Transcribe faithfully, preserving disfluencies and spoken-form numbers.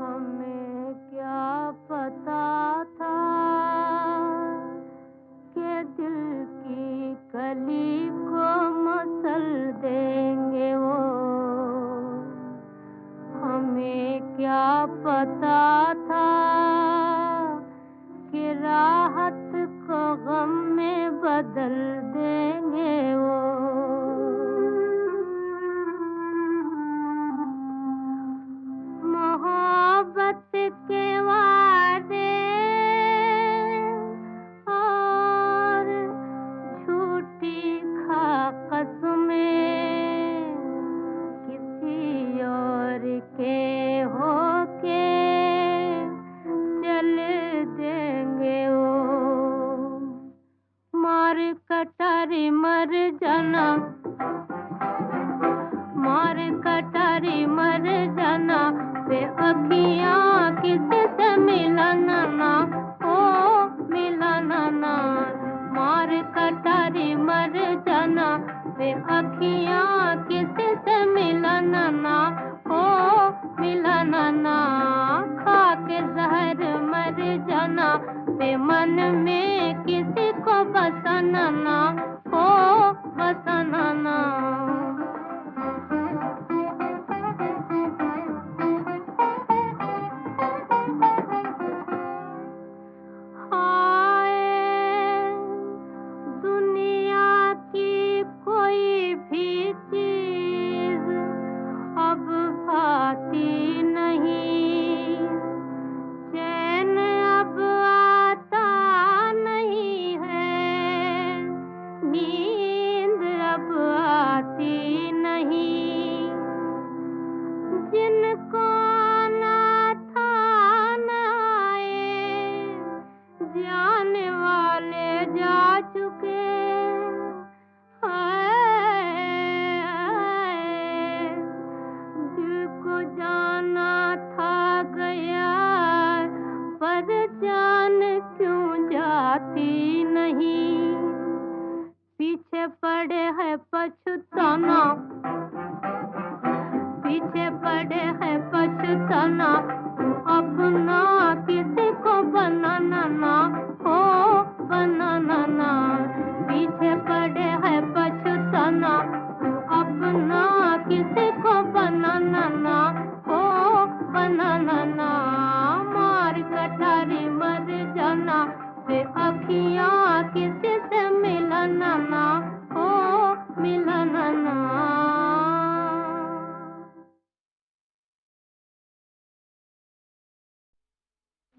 हमें क्या पता था कि दिल की कली को मसल देंगे वो। हमें क्या पता था कि राहत को गम में बदल देंगे वो। मोहब्बत के वादे और झूठी खा कसमें किसी और के होके चल देंगे वो। मार कटारी मर जाना, मार कटारी मर जाना, वे अखियाँ किसी से मिलाना ना, ओ मिलाना ना। मार कटारी मर जाना, वे अखियाँ किसी से मिलाना ना, ओ मिलाना ना। खा के जहर मर जाना, वे मन में किसी को बसाना ना, ओ बसाना ना। दुनिया की कोई भी चीज अब भाती नहीं, चैन अब आता नहीं है, नींद अब आती नहीं। जिनको आना था न आए, जाने वाले जा चुके। हाय हाय, दिल को जाना था गया, पर जान क्यों जाती नहीं। पीछे पड़े है पछताना, पीछे पड़े है पछताना, अपना किसी को बनाना ना, हो बनाना ना। पीछे पड़े है पछताना, अपना किसी को बनाना ना, हो बनाना ना। मार कटारी मर जाना, वे अखियाँ